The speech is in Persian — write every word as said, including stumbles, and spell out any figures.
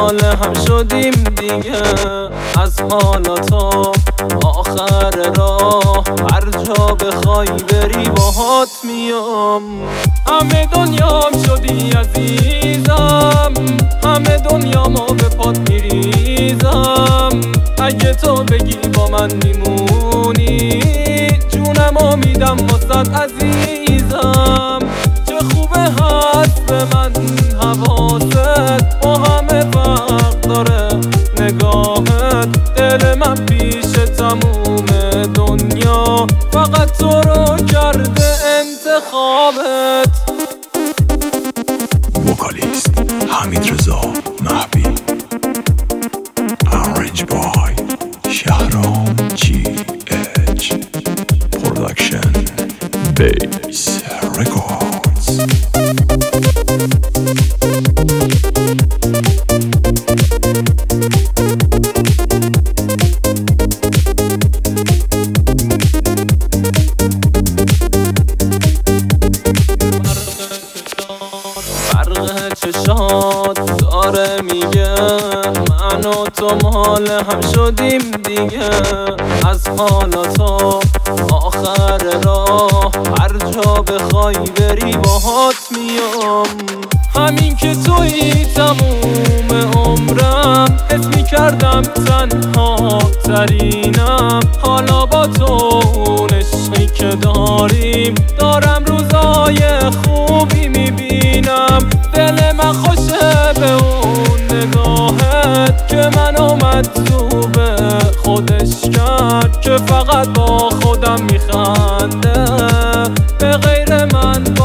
مال هم شدیم دیگه. از حالا تا آخر راه هر جا بخوای بری باهات میام. همه دنیام شدی عزیزم، همه دنیامو به پات میریزم. اگه تو بگی با من میمونی جونمو میدم واسد عزیزم. چه خوبه هست به من حواست، با همه فرق داره نگاهت. دل من پیش تموم دنیا فقط تو رو کرده انتخابت. وکالیست حمید رضا مهبی، Arranged by شهرام جی اچ، Production Base Records. فرق چشات داره میگه من و تو مال هم شدیم دیگه. از حالا تا آخر راه هر جا بخوای بری باهات میام. همین که تویی تموم عمرم، حس میکردم تنها ترینم. حالا با تو اون عشقی که داریم دارم روزای خوبی میبینم. دل من خوشه به اون نگاهت که منو مجذوب خودش کرد، که فقط با خودم میخنده به غیر من